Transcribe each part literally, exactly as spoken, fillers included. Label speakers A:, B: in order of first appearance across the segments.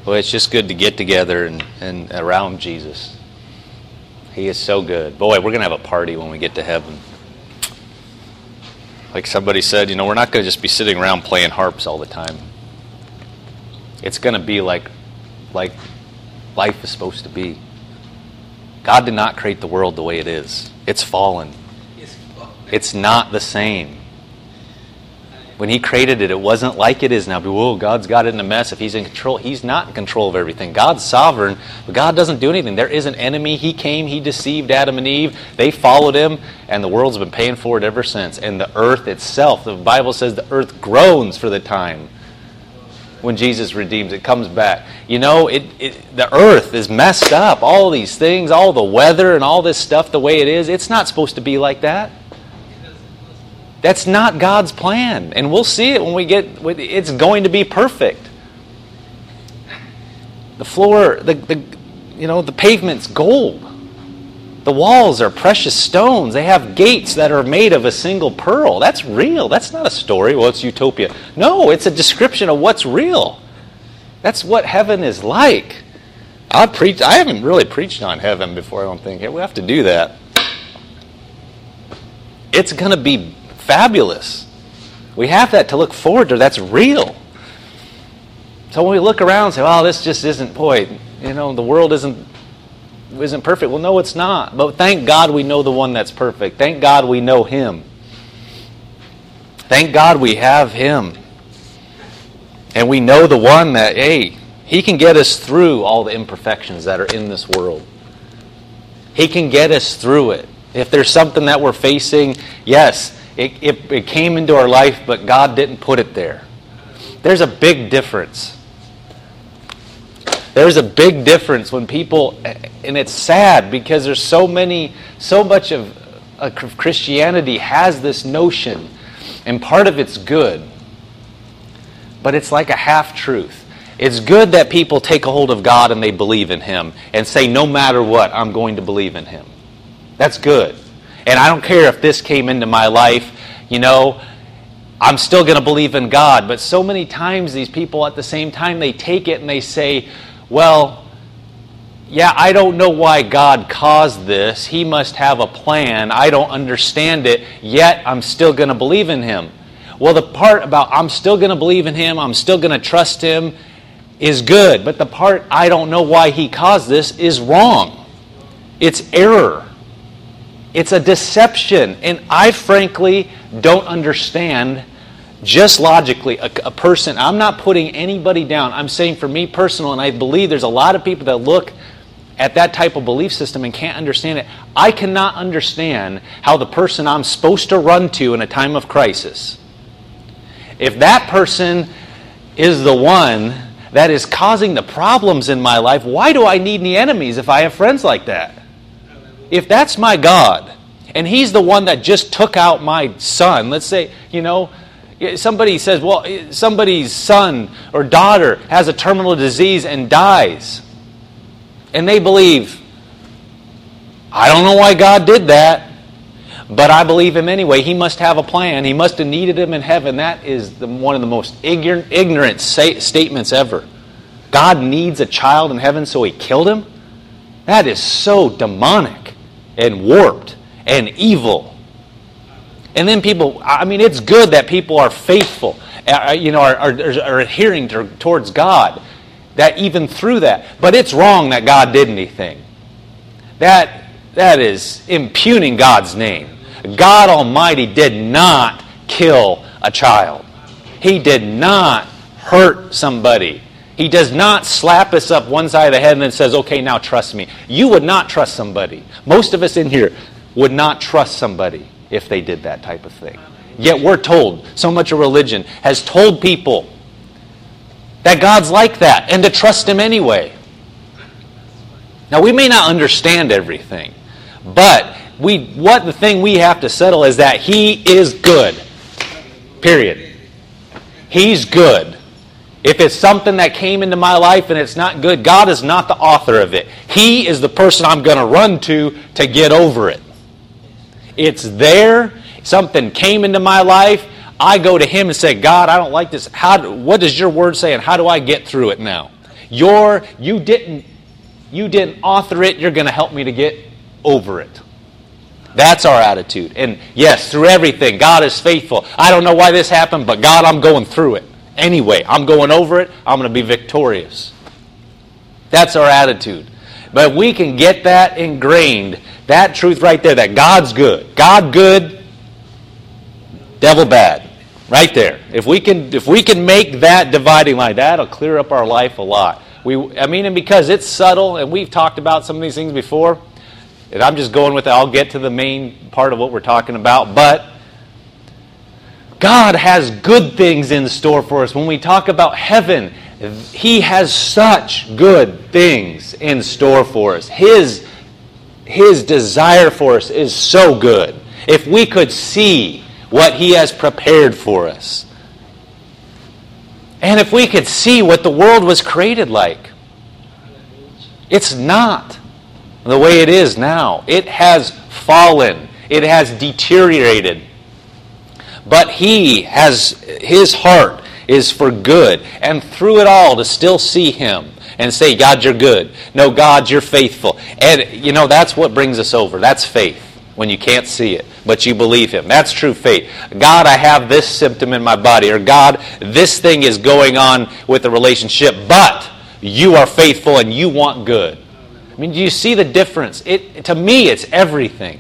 A: Well, it's just good to get together and, and around Jesus. He is so good. Boy, we're going to have a party when we get to heaven. Like somebody said, you know, we're not going to just be sitting around playing harps all the time. It's going to be like, like life is supposed to be. God did not create the world the way it is. It's fallen. It's not the same. When He created it, it wasn't like it is now. Whoa, God's got it in a mess. If He's in control, He's not in control of everything. God's sovereign, but God doesn't do anything. There is an enemy. He came, He deceived Adam and Eve. They followed Him, and the world's been paying for it ever since. And the earth itself, the Bible says the earth groans for the time when Jesus redeems. It comes back. You know, it, it the earth is messed up. All these things, all the weather and all this stuff the way it is, it's not supposed to be like that. That's not God's plan. And we'll see it when we get, it's going to be perfect. The floor, the, the you know, the pavement's gold. The walls are precious stones. They have gates that are made of a single pearl. That's real. That's not a story. Well, it's utopia. No, it's a description of what's real. That's what heaven is like. I preach. I haven't really preached on heaven before, I don't think. We have to do that. It's going to be fabulous. We have that to look forward to. That's real. So when we look around and say, "Oh, this just isn't," boy, you know, the world isn't isn't perfect. Well, no, it's not. But thank God we know the one that's perfect. Thank God we know Him. Thank God we have Him. And we know the one that, hey, He can get us through all the imperfections that are in this world. He can get us through it. If there's something that we're facing, yes, It, it, it came into our life, but God didn't put it there. There's a big difference. There's a big difference when people, and it's sad because there's so many, so much of uh, Christianity has this notion, and part of it's good, but it's like a half-truth. It's good that people take a hold of God and they believe in Him and say, no matter what, I'm going to believe in Him. That's good. And I don't care if this came into my life, you know, I'm still going to believe in God. But so many times these people at the same time, they take it and they say, well, yeah, I don't know why God caused this. He must have a plan. I don't understand it, yet I'm still going to believe in Him. Well, the part about I'm still going to believe in Him, I'm still going to trust Him is good. But the part I don't know why He caused this is wrong. It's error. It's a deception, and I frankly don't understand, just logically, a, a person, I'm not putting anybody down, I'm saying for me personal, and I believe there's a lot of people that look at that type of belief system and can't understand it. I cannot understand how the person I'm supposed to run to in a time of crisis, if that person is the one that is causing the problems in my life, why do I need any enemies if I have friends like that? If that's my God, and He's the one that just took out my son, let's say, you know, somebody says, well, somebody's son or daughter has a terminal disease and dies. And they believe, I don't know why God did that, but I believe Him anyway. He must have a plan. He must have needed him in heaven. That is the, one of the most ignorant, ignorant say, statements ever. God needs a child in heaven, so He killed him? That is so demonic and warped and evil. And then people, I mean, it's good that people are faithful, uh, you know, are, are, are adhering to, towards God, that even through that. But it's wrong that God did anything. That, that is impugning God's name. God Almighty did not kill a child. He did not hurt somebody. He does not slap us up one side of the head and then says, okay, now trust me. You would not trust somebody. Most of us in here would not trust somebody if they did that type of thing. Yet we're told, so much of religion has told people that God's like that and to trust Him anyway. Now we may not understand everything, but we what the thing we have to settle is that He is good. Period. He's good. If it's something that came into my life and it's not good, God is not the author of it. He is the person I'm going to run to to get over it. It's there. Something came into my life. I go to Him and say, God, I don't like this. How, what does your word say and how do I get through it now? You're, you didn't, you didn't author it. You're going to help me to get over it. That's our attitude. And yes, through everything, God is faithful. I don't know why this happened, but God, I'm going through it. Anyway, I'm going over it. I'm going to be victorious. That's our attitude. But if we can get that ingrained, that truth right there, that God's good. God good, devil bad. Right there. If we can if we can make that dividing line, that'll clear up our life a lot. We I mean, and because it's subtle, and we've talked about some of these things before, and I'm just going with it. I'll get to the main part of what we're talking about, but God has good things in store for us. When we talk about heaven, He has such good things in store for us. His, His desire for us is so good. If we could see what He has prepared for us, and if we could see what the world was created like, it's not the way it is now. It has fallen. It has deteriorated. But He has, His heart is for good. And through it all to still see Him and say, God, you're good. No, God, you're faithful. And, you know, that's what brings us over. That's faith. When you can't see it, but you believe Him. That's true faith. God, I have this symptom in my body. Or God, this thing is going on with the relationship, but you are faithful and you want good. I mean, do you see the difference? It, to me, it's everything.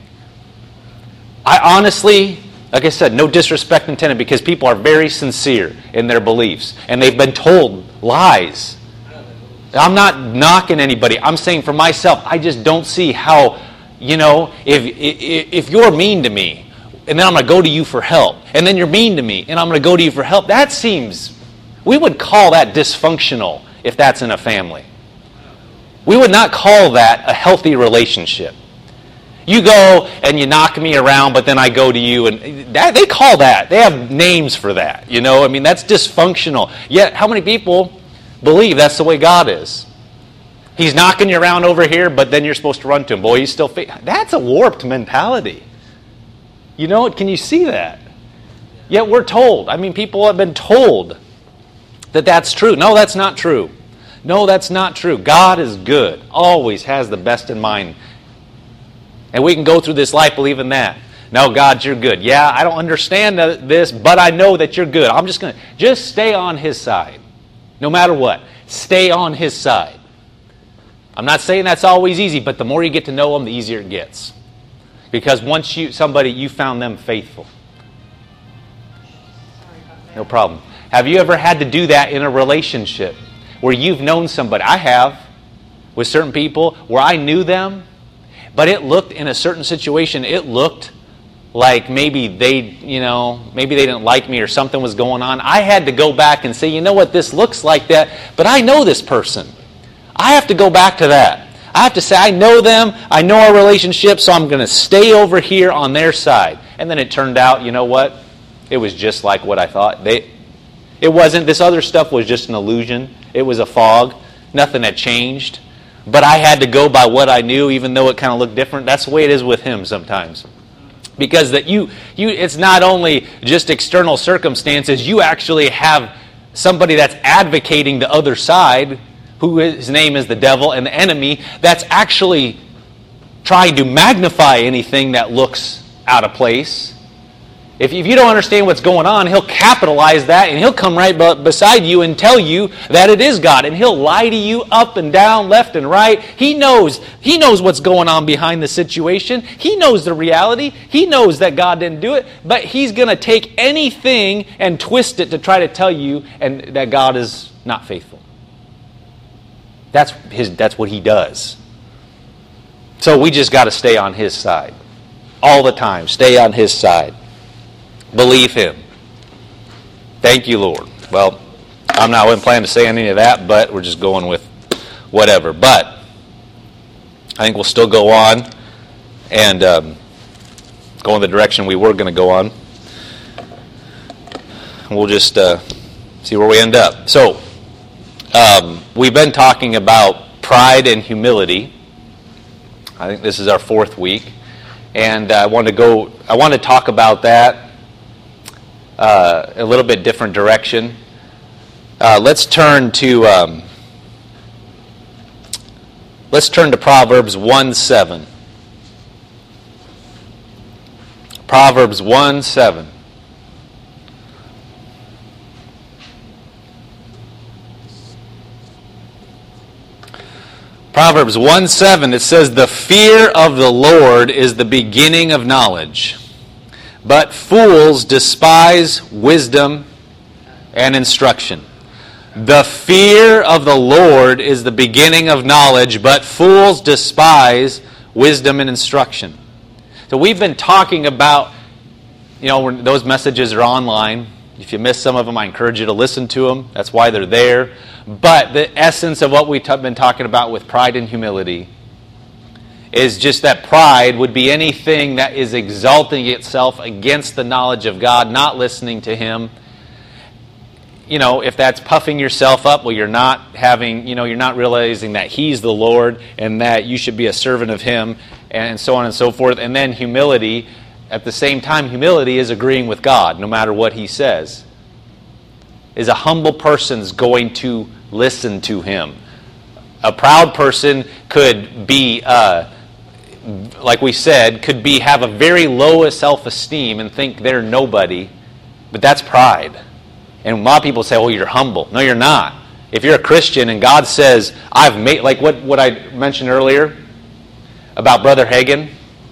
A: I honestly, like I said, no disrespect intended, because people are very sincere in their beliefs. And they've been told lies. I'm not knocking anybody. I'm saying for myself, I just don't see how, you know, if, if, if you're mean to me, and then I'm going to go to you for help, and then you're mean to me, and I'm going to go to you for help, that seems, we would call that dysfunctional if that's in a family. We would not call that a healthy relationship. You go and you knock me around, but then I go to you, and that, they call that. They have names for that. You know, I mean, that's dysfunctional. Yet, how many people believe that's the way God is? He's knocking you around over here, but then you're supposed to run to Him. Boy, He's still faithful. That's a warped mentality. You know, can you see that? Yet we're told. I mean, people have been told that that's true. No, that's not true. No, that's not true. God is good. Always has the best in mind. And we can go through this life believing that. No, God, you're good. Yeah, I don't understand this, but I know that you're good. I'm just going to just stay on His side. No matter what. Stay on His side. I'm not saying that's always easy, but the more you get to know Him, the easier it gets. Because once you somebody, you found them faithful. No problem. Have you ever had to do that in a relationship where you've known somebody? I have, with certain people, where I knew them, but it looked, in a certain situation, it looked like maybe they, you know, maybe they didn't like me or something was going on. I had to go back and say, you know what, this looks like that, but I know this person. I have to go back to that. I have to say, I know them, I know our relationship, so I'm going to stay over here on their side. And then it turned out, you know what? It was just like what I thought. They, it wasn't, this other stuff was just an illusion. It was a fog. Nothing had changed. But I had to go by what I knew, even though it kind of looked different. That's the way it is with Him sometimes. Because that you, you, it's not only just external circumstances, you actually have somebody that's advocating the other side, who his name is the devil and the enemy, that's actually trying to magnify anything that looks out of place. If you don't understand what's going on, he'll capitalize that, and he'll come right beside you and tell you that it is God. And he'll lie to you up and down, left and right. He knows, he knows what's going on behind the situation. He knows the reality. He knows that God didn't do it. But he's going to take anything and twist it to try to tell you and that God is not faithful. That's his. That's what he does. So we just got to stay on his side. All the time. Stay on his side. Believe him. Thank you, Lord. Well, I'm not I wasn't planning to say any of that, but we're just going with whatever. But I think we'll still go on and um, go in the direction we were going to go on. We'll just uh, see where we end up. So, um, we've been talking about pride and humility. I think this is our fourth week, and I want to go. I want to talk about that. Uh, a little bit different direction. Uh, let's turn to um, Let's turn to Proverbs one seven. Proverbs one seven. Proverbs one seven, it says, "The fear of the Lord is the beginning of knowledge, but fools despise wisdom and instruction." The fear of the Lord is the beginning of knowledge, but fools despise wisdom and instruction. So we've been talking about, you know, those messages are online. If you missed some of them, I encourage you to listen to them. That's why they're there. But the essence of what we've been talking about with pride and humility is just that pride would be anything that is exalting itself against the knowledge of God, not listening to Him. You know, if that's puffing yourself up, well, you're not having, you know, you're not realizing that He's the Lord and that you should be a servant of Him, and so on and so forth. And then humility, at the same time, humility is agreeing with God, no matter what He says. Is a humble person's going to listen to Him. A proud person could be, uh, like we said, could be have a very low self-esteem and think they're nobody, but that's pride. And a lot of people say, "Oh, you're humble." No, you're not. If you're a Christian and God says, "I've made," like what, what I mentioned earlier about Brother Hagin,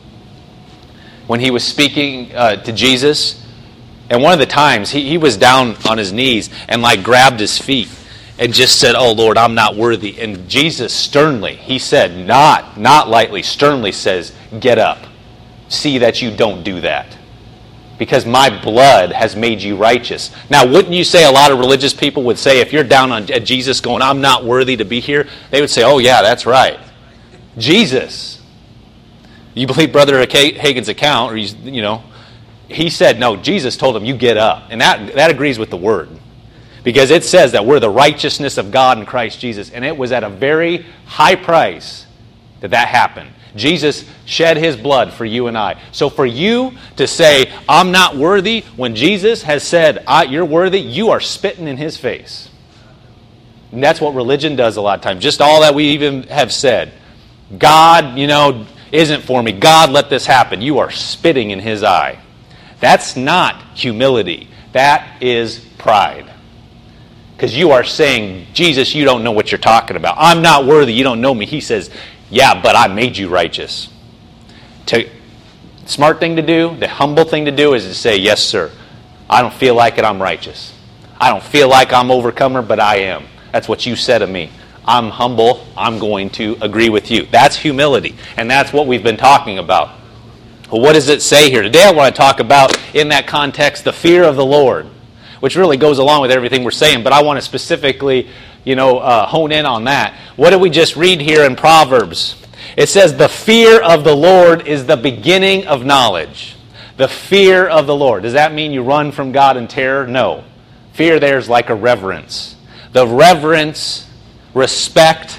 A: when he was speaking uh, to Jesus, and one of the times he, he was down on his knees and like grabbed his feet and just said, "Oh Lord, I'm not worthy." And Jesus sternly, he said, not, not lightly, sternly says, "Get up. See that you don't do that. Because my blood has made you righteous." Now, wouldn't you say a lot of religious people would say, if you're down on at Jesus going, "I'm not worthy to be here," they would say, "Oh yeah, that's right. Jesus." You believe Brother Hagin's account, or he's, you know, he said, no, Jesus told him, "You get up." And that, that agrees with the Word. Because it says that we're the righteousness of God in Christ Jesus. And it was at a very high price that that happened. Jesus shed His blood for you and I. So for you to say, "I'm not worthy," when Jesus has said, "You're worthy," you are spitting in His face. And that's what religion does a lot of times. Just all that we even have said. God, you know, isn't for me. God let this happen. You are spitting in His eye. That's not humility. That is pride. Because you are saying, "Jesus, you don't know what you're talking about. I'm not worthy. You don't know me." He says, "Yeah, but I made you righteous." To, smart thing to do, the humble thing to do is to say, "Yes, sir. I don't feel like it. I'm righteous. I don't feel like I'm overcomer, but I am. That's what you said of me. I'm humble. I'm going to agree with you." That's humility. And that's what we've been talking about. Well, what does it say here? Today I want to talk about, in that context, the fear of the Lord, which really goes along with everything we're saying, but I want to specifically, you know, uh, hone in on that. What did we just read here in Proverbs? It says, "The fear of the Lord is the beginning of knowledge." The fear of the Lord. Does that mean you run from God in terror? No. Fear there is like a reverence. The reverence, respect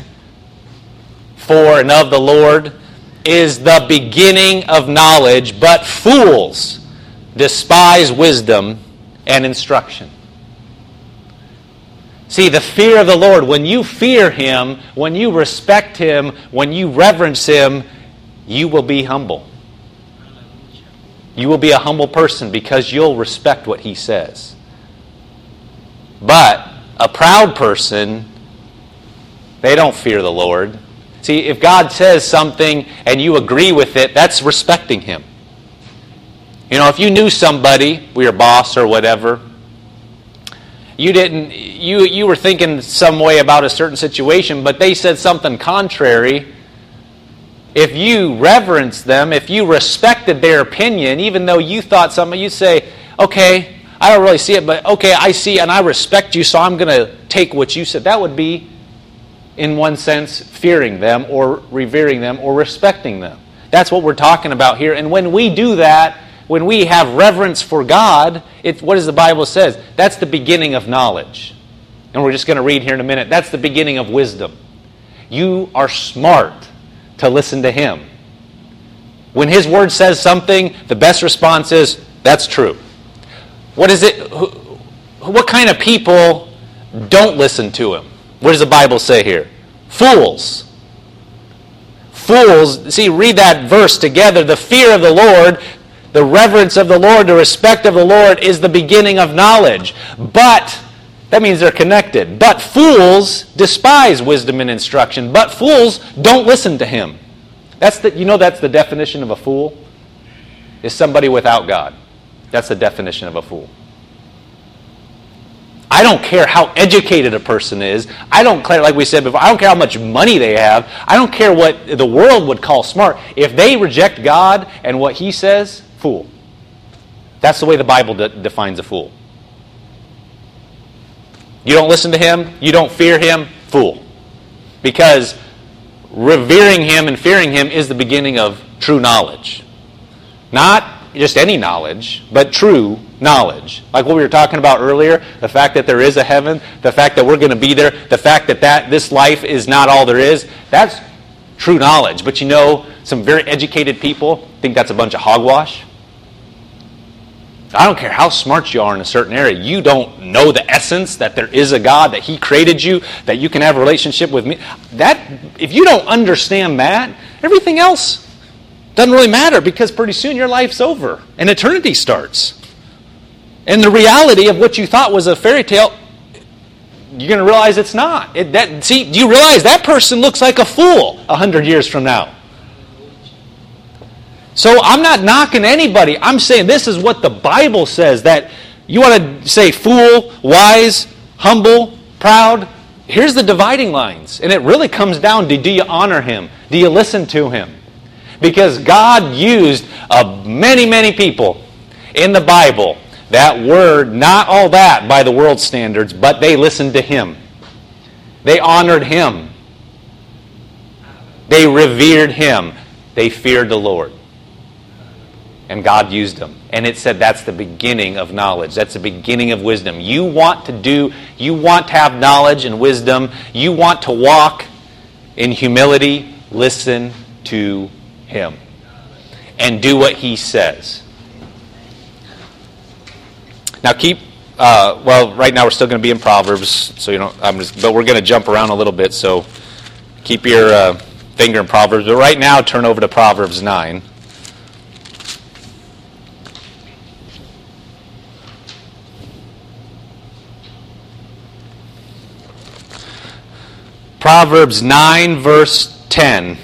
A: for and of the Lord is the beginning of knowledge, but fools despise wisdom and instruction. See, the fear of the Lord, when you fear Him, when you respect Him, when you reverence Him, you will be humble. You will be a humble person because you'll respect what He says. But a proud person, they don't fear the Lord. See, if God says something and you agree with it, that's respecting Him. You know, if you knew somebody, your boss or whatever, you didn't, you you were thinking some way about a certain situation, but they said something contrary. If you reverenced them, if you respected their opinion, even though you thought something, you'd say, "Okay, I don't really see it, but okay, I see and I respect you, so I'm going to take what you said." That would be, in one sense, fearing them or revering them or respecting them. That's what we're talking about here. And when we do that, when we have reverence for God, it, what does the Bible says? That's the beginning of knowledge. And we're just going to read here in a minute. That's the beginning of wisdom. You are smart to listen to Him. When His Word says something, the best response is, "That's true." What is it? What kind of people don't listen to Him? What does the Bible say here? Fools. fools, see, read that verse together. The fear of the Lord, the reverence of the Lord, the respect of the Lord is the beginning of knowledge. But, that means they're connected. But fools despise wisdom and instruction. But fools don't listen to him. That's the, you know that's the definition of a fool? Is somebody without God. That's the definition of a fool. I don't care how educated a person is. I don't care, like we said before, I don't care how much money they have. I don't care what the world would call smart. If they reject God and what he says, fool. That's the way the Bible de- defines a fool. You don't listen to him, you don't fear him, fool. Because revering him and fearing him is the beginning of true knowledge. Not just any knowledge, but true knowledge. Like what we were talking about earlier, the fact that there is a heaven, the fact that we're going to be there, the fact that, that this life is not all there is, that's true knowledge. But you know, some very educated people think that's a bunch of hogwash. I don't care how smart you are in a certain area. You don't know the essence that there is a God, that he created you, that you can have a relationship with me. That, if you don't understand that, everything else doesn't really matter, because pretty soon your life's over and eternity starts. And the reality of what you thought was a fairy tale, you're going to realize it's not. It, that, see, do you realize that person looks like a fool a hundred years from now? So I'm not knocking anybody. I'm saying this is what the Bible says, that you want to say fool, wise, humble, proud. Here's the dividing lines. And it really comes down to, do you honor him? Do you listen to him? Because God used uh, many, many people in the Bible that were not all that by the world's standards, but they listened to him. They honored him. They revered him. They feared the Lord. And God used them. And it said that's the beginning of knowledge. That's the beginning of wisdom. You want to do, you want to have knowledge and wisdom. You want to walk in humility. Listen to him. And do what he says. Now keep, uh, well, right now we're still going to be in Proverbs, so you know, I'm just, but we're going to jump around a little bit, so keep your uh, finger in Proverbs. But right now, turn over to Proverbs nine. Proverbs nine, verse ten.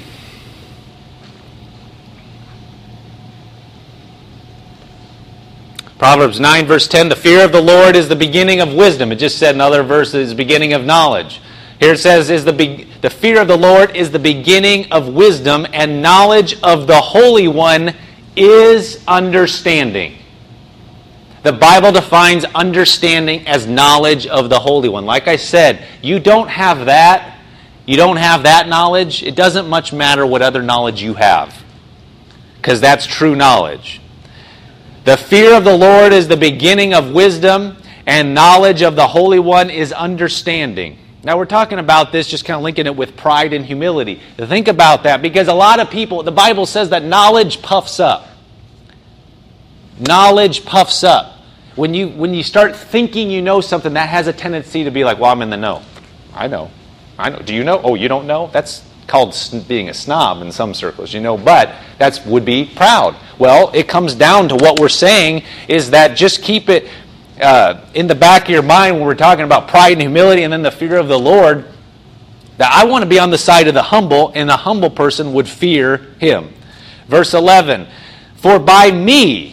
A: Proverbs nine, verse ten, the fear of the Lord is the beginning of wisdom. It just said in other verses, beginning of knowledge. Here it says, is the, be- the fear of the Lord is the beginning of wisdom, and knowledge of the Holy One is understanding. The Bible defines understanding as knowledge of the Holy One. Like I said, you don't have that, you don't have that knowledge, it doesn't much matter what other knowledge you have. Because that's true knowledge. The fear of the Lord is the beginning of wisdom, and knowledge of the Holy One is understanding. Now we're talking about this, just kind of linking it with pride and humility. Think about that, because a lot of people, the Bible says that knowledge puffs up. Knowledge puffs up. When you, when you start thinking you know something, that has a tendency to be like, well, I'm in the know. I know. I know. Do you know? Oh, you don't know? That's called being a snob in some circles, you know, but that would be proud. Well, it comes down to what we're saying is that just keep it uh, in the back of your mind when we're talking about pride and humility and then the fear of the Lord, that I want to be on the side of the humble, and the humble person would fear him. Verse eleven, for by me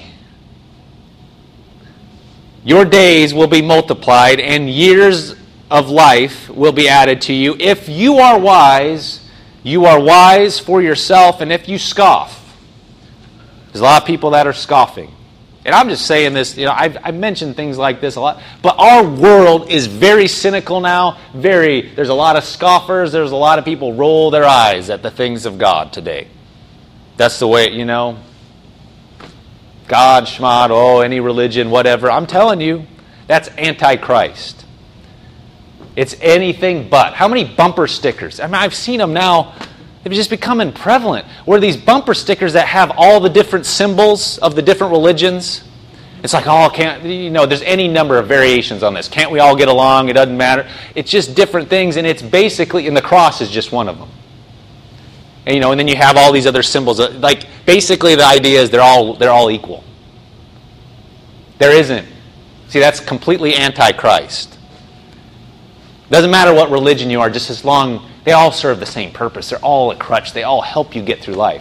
A: your days will be multiplied and years of life will be added to you. If you are wise, you are wise for yourself, and if you scoff, there's a lot of people that are scoffing. And I'm just saying this, you know, I've, I've mentioned things like this a lot, but our world is very cynical now. Very, there's a lot of scoffers. There's a lot of people roll their eyes at the things of God today. That's the way, you know, God, schmod, oh, any religion, whatever. I'm telling you, that's antichrist. It's anything but. How many bumper stickers? I mean, I've seen them now. They've just becoming prevalent. Where these bumper stickers that have all the different symbols of the different religions. It's like, oh, can't, you know, there's any number of variations on this. Can't we all get along? It doesn't matter. It's just different things, and it's basically, and the cross is just one of them. And, you know, and then you have all these other symbols. Like, basically the idea is they're all they're all equal. There isn't. See, that's completely anti-Christ. Doesn't matter what religion you are, just as long, they all serve the same purpose. They're all a crutch. They all help you get through life.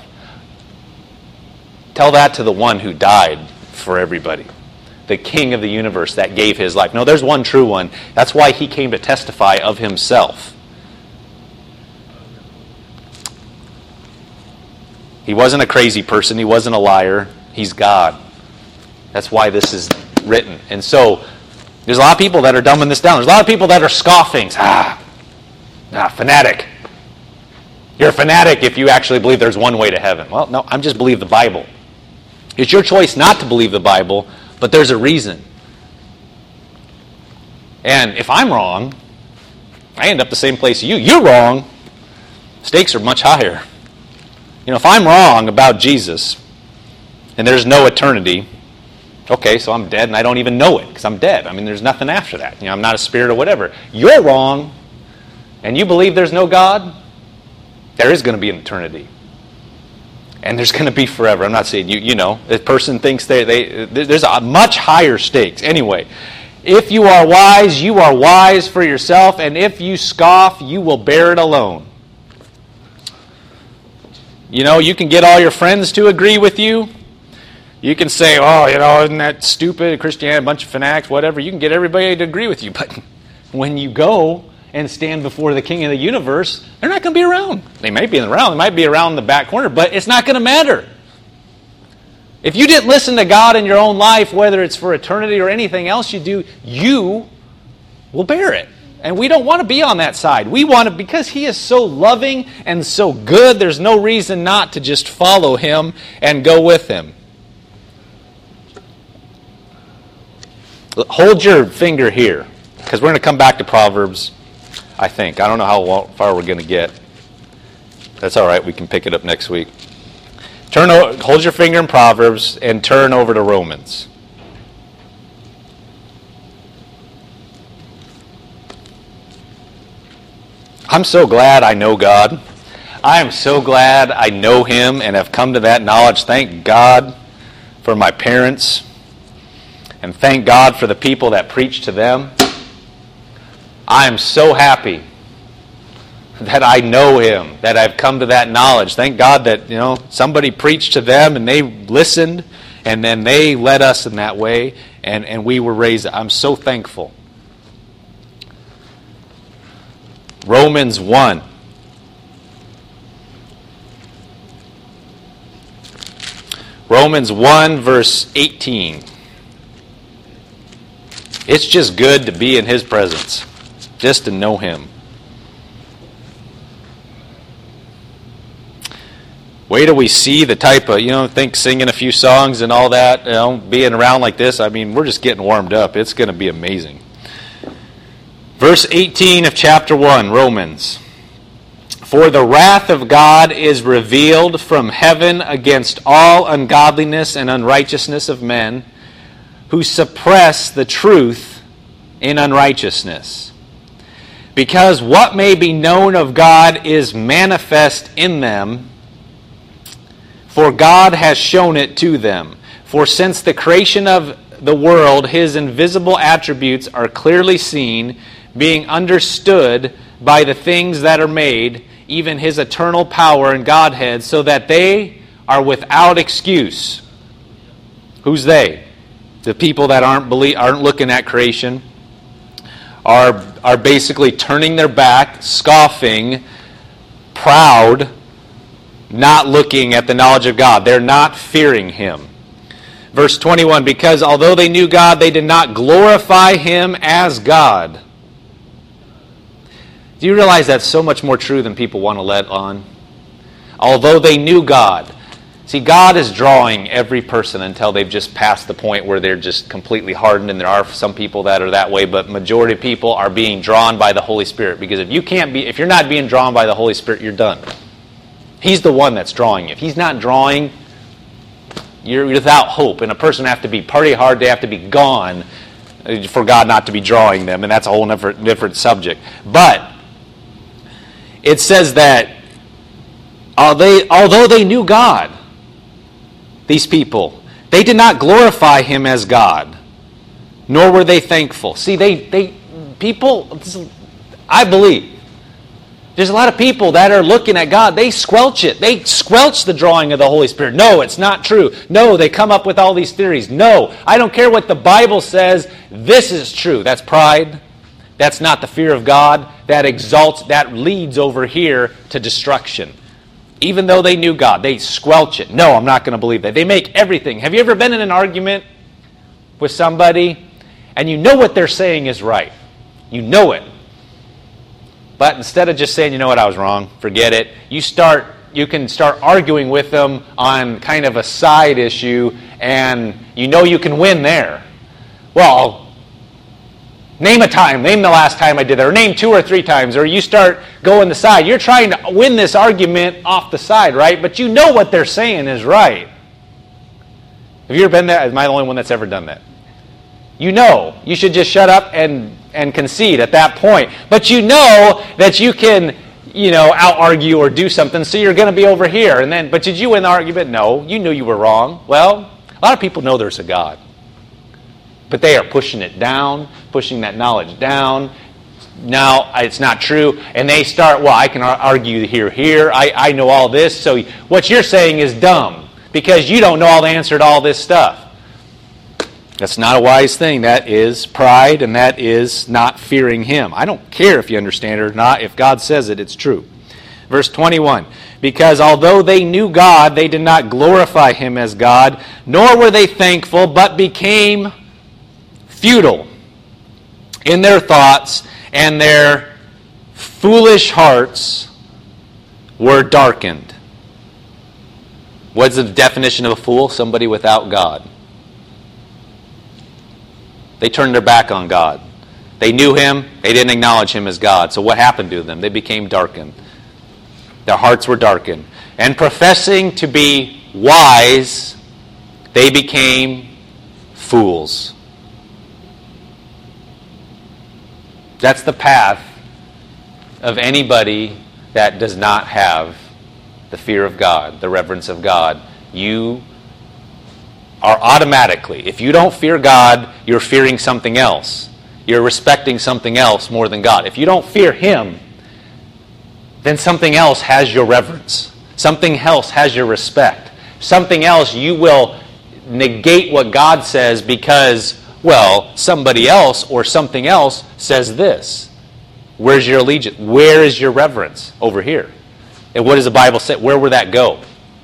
A: Tell that to the one who died for everybody. The King of the universe that gave his life. No, there's one true one. That's why he came to testify of himself. He wasn't a crazy person. He wasn't a liar. He's God. That's why this is written. And so, there's a lot of people that are dumbing this down. There's a lot of people that are scoffing. Ah, ah, fanatic. You're a fanatic if you actually believe there's one way to heaven. Well, no, I'm just believe the Bible. It's your choice not to believe the Bible, but there's a reason. And if I'm wrong, I end up the same place you. You're wrong. Stakes are much higher. You know, if I'm wrong about Jesus and there's no eternity, okay, so I'm dead and I don't even know it because I'm dead. I mean, there's nothing after that. You know, I'm not a spirit or whatever. You're wrong and you believe there's no God, there is going to be an eternity. And there's going to be forever. I'm not saying, you you know, the person thinks they, they there's a much higher stakes. Anyway, if you are wise, you are wise for yourself, and if you scoff, you will bear it alone. You know, you can get all your friends to agree with you. You can say, oh, you know, isn't that stupid, Christianity, a bunch of fanatics, whatever. You can get everybody to agree with you. But when you go and stand before the King of the universe, they're not going to be around. They might be around. They might be around in the back corner, but it's not going to matter. If you didn't listen to God in your own life, whether it's for eternity or anything else you do, you will bear it. And we don't want to be on that side. We want to, because He is so loving and so good, there's no reason not to just follow Him and go with Him. Hold your finger here, because we're going to come back to Proverbs, I think. I don't know how far we're going to get. That's all right. We can pick it up next week. Turn. Hold your finger in Proverbs and turn over to Romans. I'm so glad I know God. I am so glad I know Him and have come to that knowledge. Thank God for my parents. And thank God for the people that preach to them. I am so happy that I know Him, that I've come to that knowledge. Thank God that, you know, somebody preached to them and they listened and then they led us in that way and, and we were raised. I'm so thankful. Romans one. Romans one verse eighteen. It's just good to be in His presence, just to know Him. Wait till we see the type of, you know, think singing a few songs and all that, you know, being around like this. I mean, we're just getting warmed up. It's going to be amazing. Verse eighteen of chapter one, Romans. For the wrath of God is revealed from heaven against all ungodliness and unrighteousness of men, who suppress the truth in unrighteousness. Because what may be known of God is manifest in them, for God has shown it to them. For since the creation of the world, His invisible attributes are clearly seen, being understood by the things that are made, even His eternal power and Godhead, so that they are without excuse. Who's they? The people that aren't believe, aren't looking at creation, are, are basically turning their back, scoffing, proud, not looking at the knowledge of God. They're not fearing Him. Verse twenty-one, because although they knew God, they did not glorify Him as God. Do you realize that's so much more true than people want to let on? Although they knew God. See, God is drawing every person until they've just passed the point where they're just completely hardened, and there are some people that are that way, but majority of people are being drawn by the Holy Spirit. Because if you can't be, if you're not being drawn by the Holy Spirit, you're done. He's the one that's drawing you. If He's not drawing, you're without hope. And a person have to be party hard, they have to be gone for God not to be drawing them, and that's a whole different, different subject. But it says that uh, they, although they knew God, these people, they did not glorify Him as God, nor were they thankful. See, they, they people, I believe, there's a lot of people that are looking at God, they squelch it. They squelch the drawing of the Holy Spirit. No, it's not true. No, they come up with all these theories. No, I don't care what the Bible says. This is true. That's pride. That's not the fear of God. That exalts, that leads over here to destruction. Even though they knew God, they squelch it. No, I'm not going to believe that. They make everything. Have you ever been in an argument with somebody and you know what they're saying is right? You know it. But instead of just saying, you know what, I was wrong, forget it, you start, you can start arguing with them on kind of a side issue, and you know you can win there. Well, name a time, name the last time I did that, or name two or three times, or you start going the side. You're trying to win this argument off the side, right? But you know what they're saying is right. Have you ever been there? Am I the only one that's ever done that? You know, you should just shut up and, and concede at that point. But you know that you can, you know, out-argue or do something, so you're going to be over here. And then, but did you win the argument? No, you knew you were wrong. Well, a lot of people know there's a God. But they are pushing it down, pushing that knowledge down. Now, it's not true. And they start, well, I can argue here, here. I, I know all this. So what you're saying is dumb because you don't know all the answer to all this stuff. That's not a wise thing. That is pride, and that is not fearing Him. I don't care if you understand it or not. If God says it, it's true. Verse twenty-one, because although they knew God, they did not glorify Him as God, nor were they thankful, but became futile in their thoughts, and their foolish hearts were darkened. What's the definition of a fool? Somebody without God. They turned their back on God. They knew Him. They didn't acknowledge Him as God. So what happened to them? They became darkened. Their hearts were darkened. And professing to be wise, they became fools. That's the path of anybody that does not have the fear of God, the reverence of God. You are automatically, if you don't fear God, you're fearing something else. You're respecting something else more than God. If you don't fear Him, then something else has your reverence. Something else has your respect. Something else you will negate what God says because, well, somebody else or something else says this. Where's your allegiance? Where is your reverence? Over here. And what does the Bible say? Where would that go?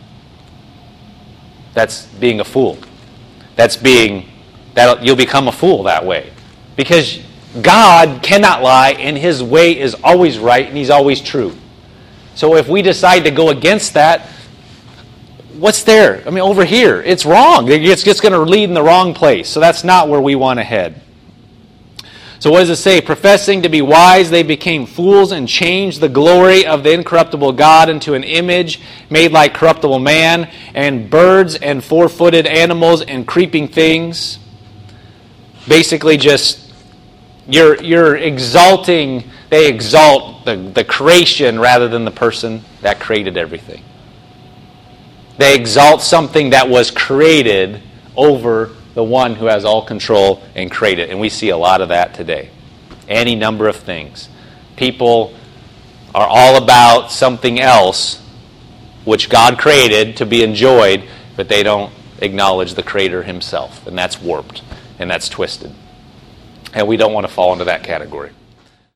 A: That's being a fool. That's being, that you'll become a fool that way. Because God cannot lie, and His way is always right, and He's always true. So if we decide to go against that, what's there? I mean, over here, it's wrong. It's just going to lead in the wrong place. So that's not where we want to head. So what does it say? Professing to be wise, they became fools and changed the glory of the incorruptible God into an image made like corruptible man, and birds and four-footed animals and creeping things. Basically just, you're, you're exalting, they exalt the, the creation rather than the person that created everything. They exalt something that was created over the one who has all control and created. And we see a lot of that today. Any number of things. People are all about something else which God created to be enjoyed, but they don't acknowledge the Creator Himself. And that's warped. And that's twisted. And we don't want to fall into that category.